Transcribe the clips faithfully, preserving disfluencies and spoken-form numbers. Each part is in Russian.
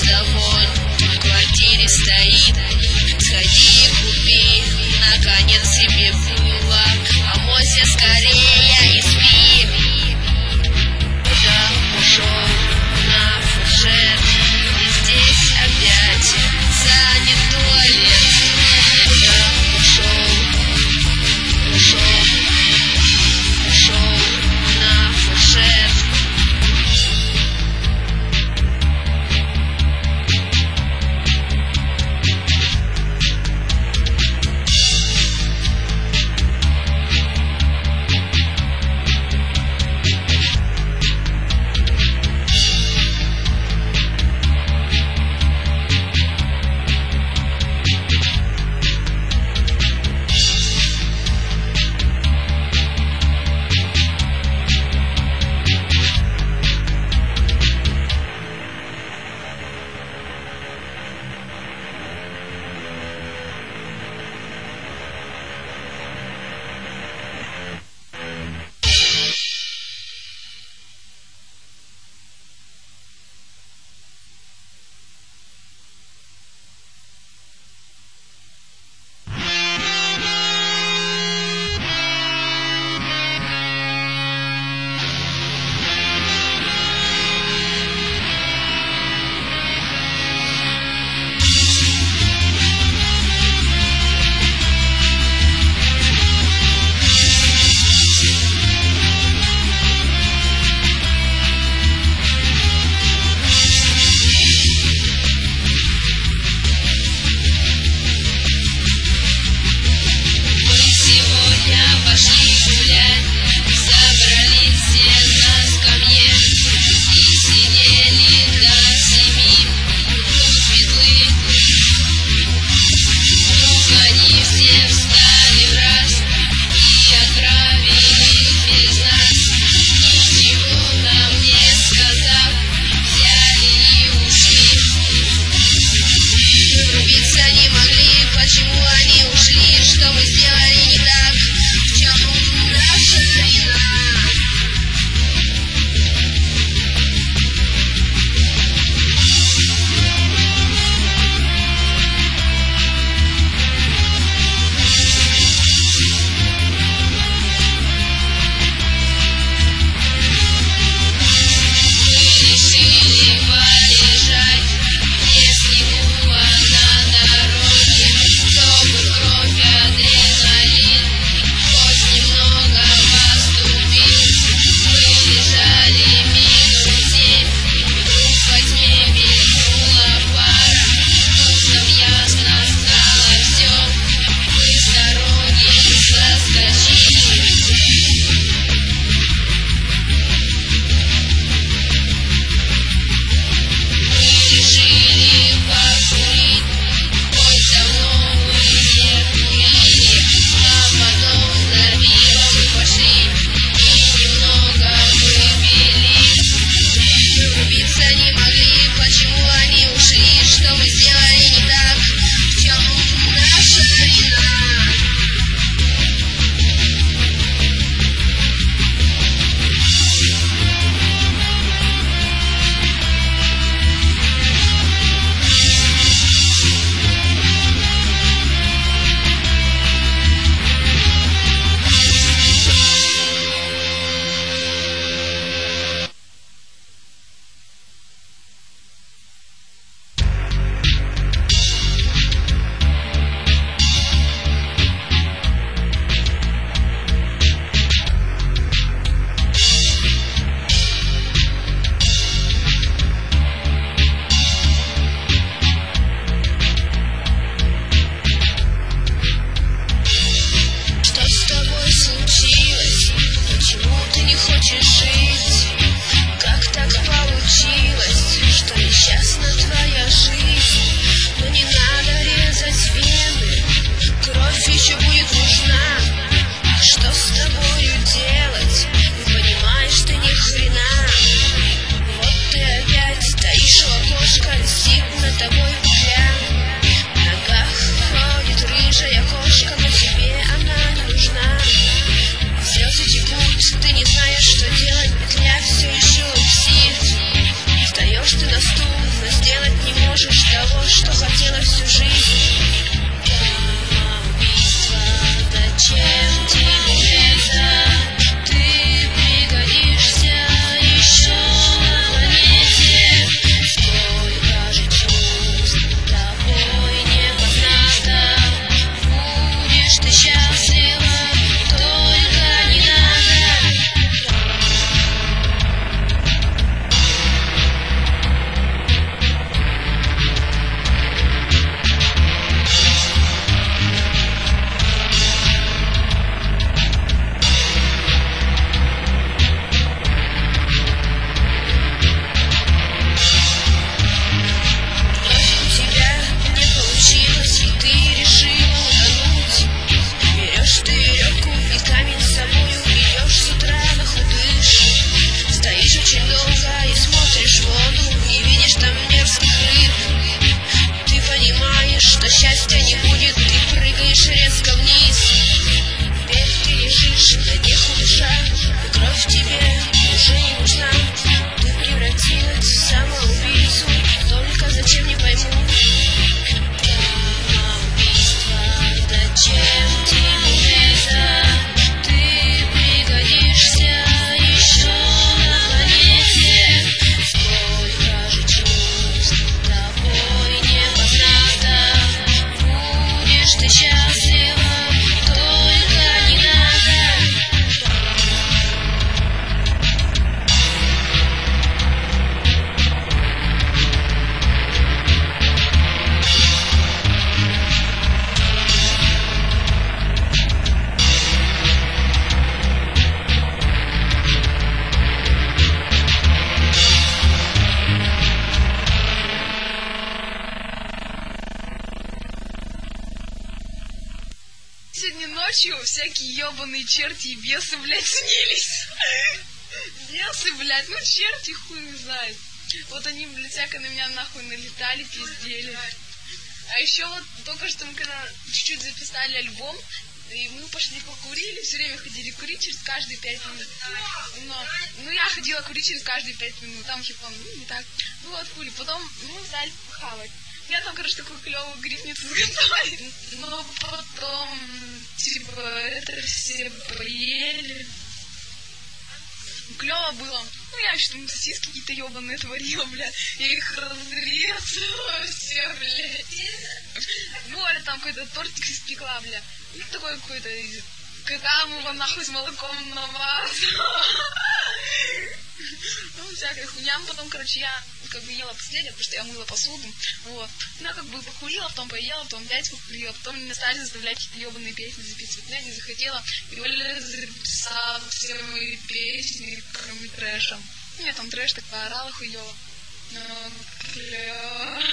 пустовой в квартире стоит. Сходи и купи, наконец, себе булок. Омойся скорее и спи. Куда ушел на фуршет? И здесь опять занят туалет. Куда ушел? Ушел, ушел на фуршет. всякие ебаные черти и бесы, блядь, снились. Бесы, блядь, ну черти хуй не знает. Вот они, блядь, всяко на меня нахуй налетали, пиздели. А еще вот только что мы когда чуть-чуть записали альбом, и мы пошли покурили, все время ходили курить через каждые пять минут. Но, ну, я ходила курить через каждые пять минут, там типа, ну, не так. Ну, вот, хули. Потом мы взяли похавать. Я там, короче, такую клевую грибницу заготовили. Но потом, типа, это все поели. Клево было. Ну, я еще там сосиски какие-то ебаные творила, блядь. Я их разрезала все, блядь. Море там какой-то тортик испекла, блядь. Ну, такой какой-то, когда мы его нахуй с молоком намазала. Ну, всякая хуйня. Потом, короче, я как бы ела последнее, потому что я мыла посуду. Вот. Ну, я как бы покурила, потом поела, потом опять покурила. Потом мне стали заставлять какие-то ебаные песни записывать. Я не захотела. И Оля записала все мои песни, кроме трэша. Ну, я там трэш так поорала хуёво. Но, клёво.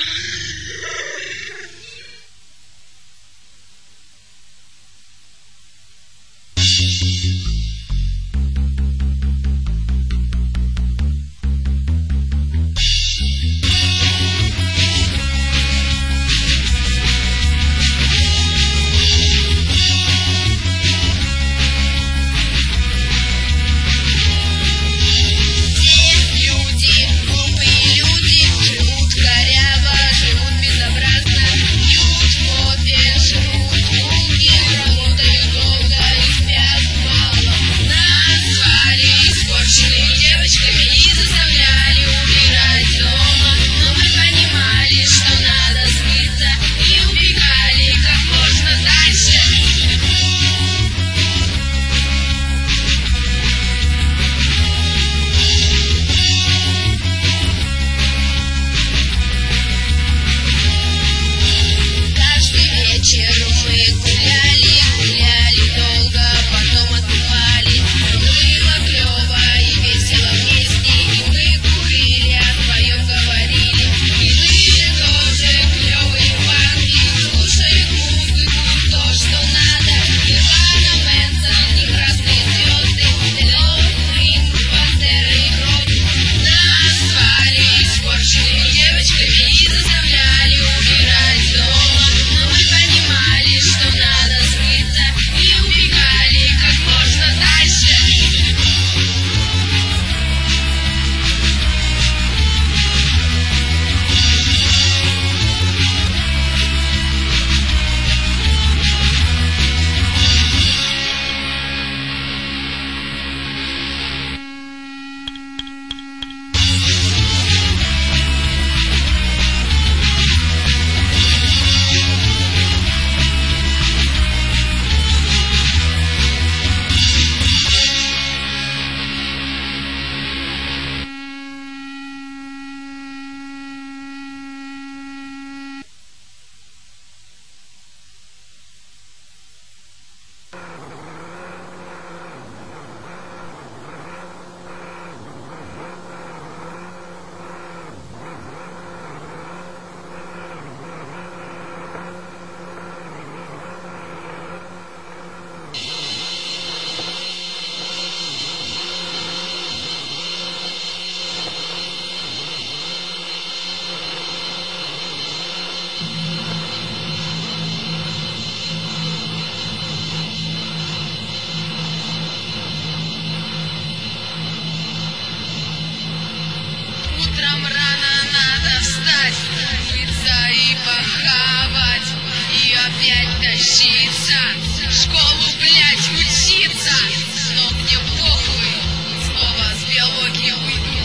Утром рано надо встать, мыться и похавать, и опять тащиться, в школу, блять, учиться. Но мне похуй, снова с биологии уйду,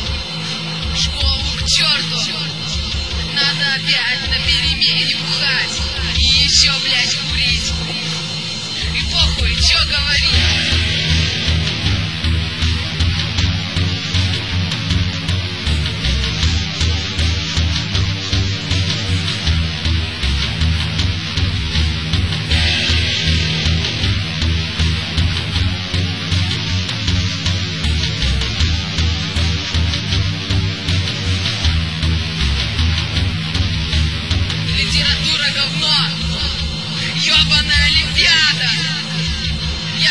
в школу к черту, надо опять на перемене бухать, и еще, блять, курить, и похуй, чё говорить. Литература говно, ёбаная олимпиада.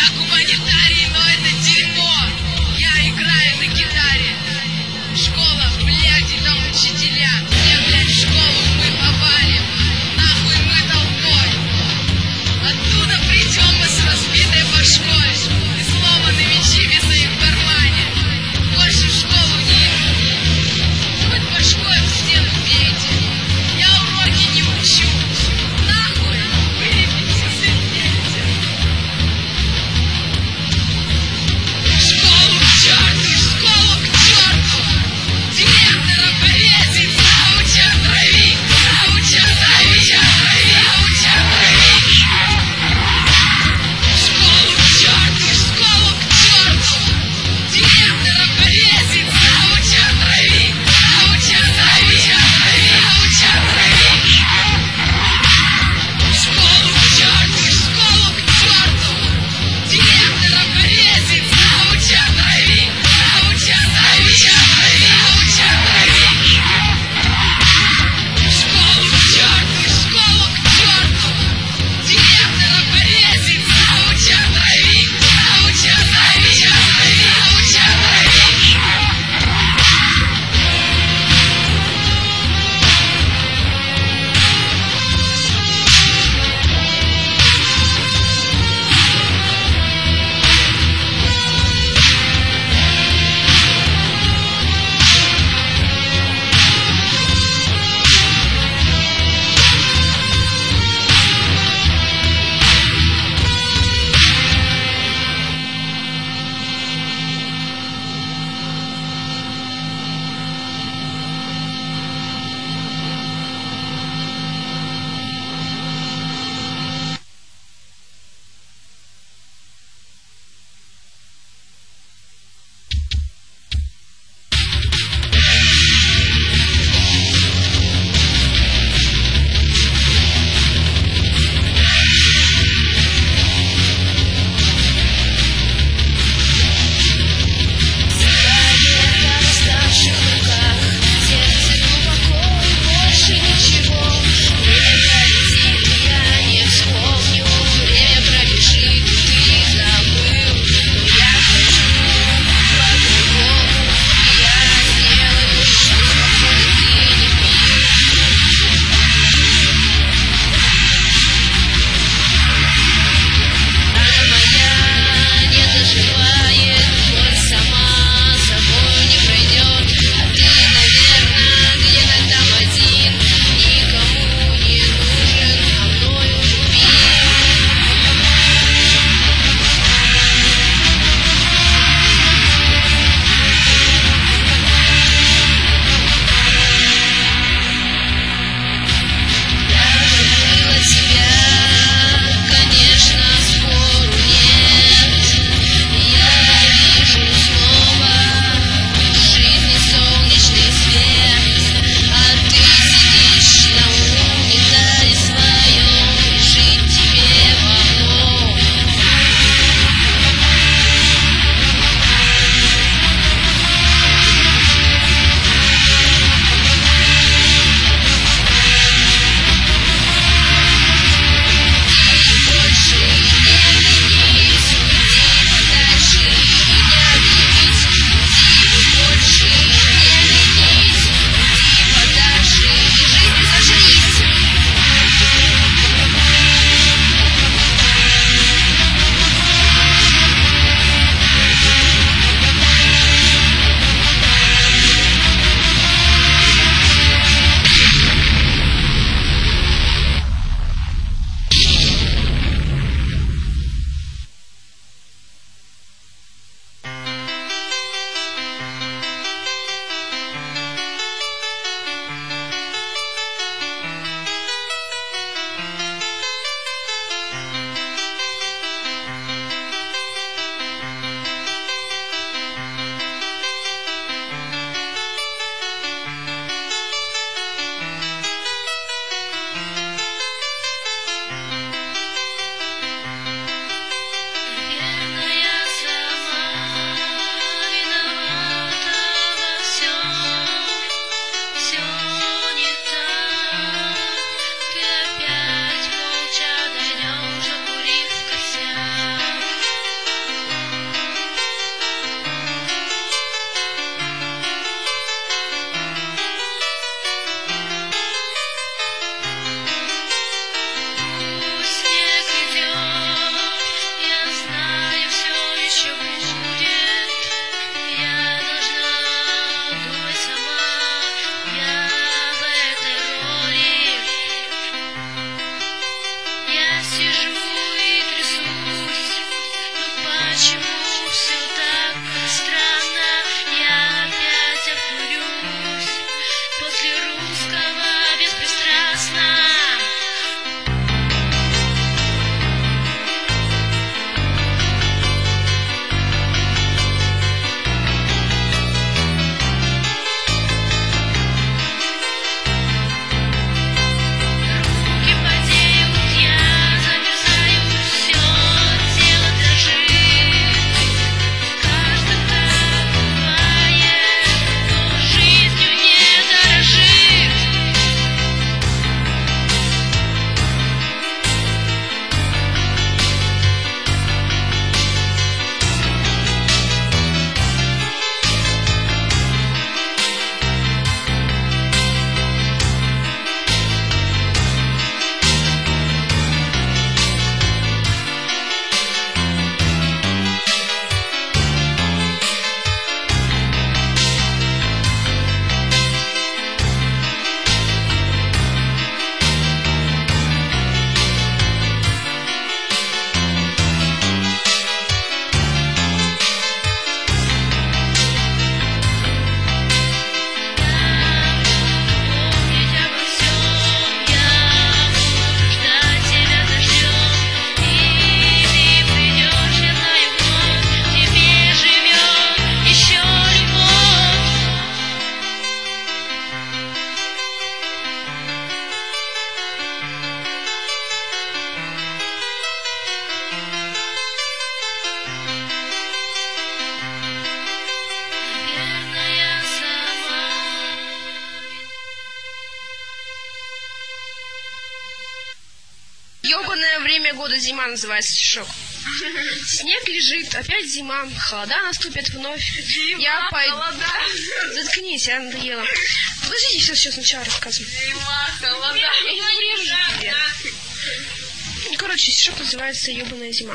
время года зима называется стишок. Снег лежит, опять зима, холода наступят вновь. Зима, Я пойду. холода. Заткнись, я надоела. Подождите, все, все сначала рассказываю. Зима, холода. Я не врежу тебе. Ну, короче, стишок называется «Ёбаная зима».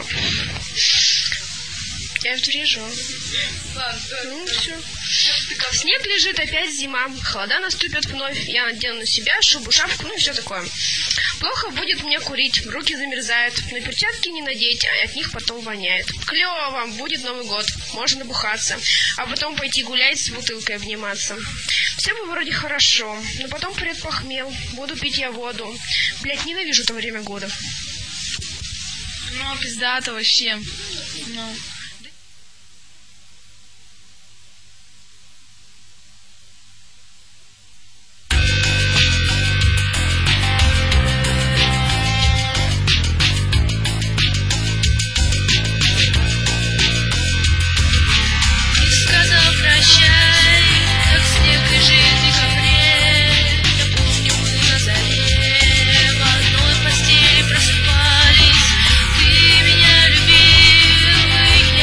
Я врежу. Ну, все. Снег лежит, опять зима, холода наступят вновь. Я надену на себя шубу, шапку, ну и все такое. Плохо будет мне курить, руки замерзают. На перчатки не надеть, а от них потом воняет. Клево вам, будет Новый год, можно набухаться, а потом пойти гулять с бутылкой обниматься. Все бы вроде хорошо, но потом предпохмел, буду пить я воду. Блять, ненавижу то время года. Ну, пиздато вообще. Ну. Ты меня любил,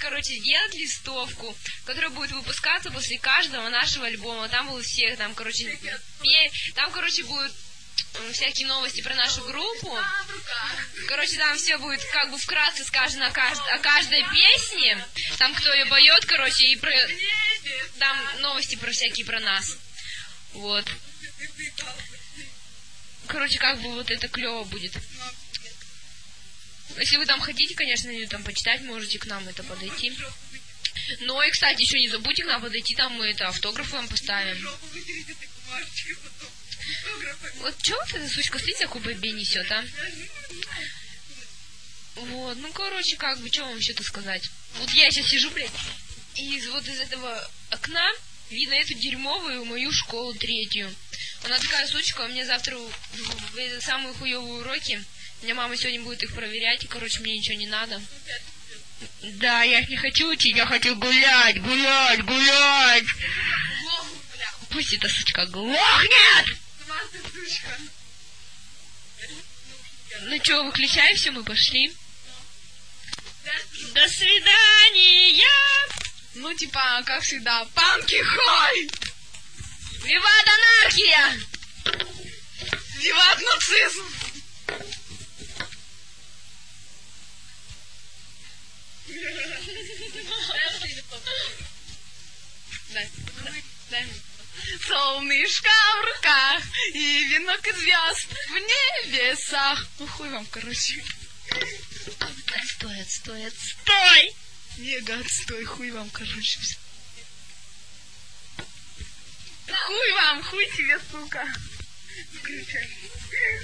короче, сделать листовку, которая будет выпускаться после каждого нашего альбома. Там будут всех, там, короче, пе... там, короче, будут всякие новости про нашу группу. Короче, там все будет как бы вкратце сказано о, кажд... о каждой песне. Там кто ее поет, короче, и про... там новости про всякие про нас. Вот. Короче, как бы вот это клево будет. Если вы там хотите, конечно, там почитать, можете к нам это подойти. Ну и, кстати, еще не забудьте к нам подойти, там мы это автографы вам поставим. Вот что вот эта сучка, смотрите, какую бабе несет, а? Вот, ну, короче, как бы, что вам еще-то сказать? Вот я сейчас сижу, блядь, и из вот из этого окна видно эту дерьмовую мою школу третью. Она такая сучка, у меня завтра в, в, в самые хуевые уроки. У меня мама сегодня будет их проверять, и, короче, мне ничего не надо. Да, я не хочу учить, я хочу гулять, гулять, гулять. Пусть эта сучка глохнет! Ну что, выключай все, мы пошли. До свидания! Ну, типа, как всегда, панки хой! Виват анархия! Виват нацизм! Дай, дай мне. Солнышко в руках и венок из звезд в небесах. Ну хуй вам, короче. Отстой, отстой, отстой! Мега отстой, хуй вам, короче. Хуй вам, хуй тебе, сука. Включай.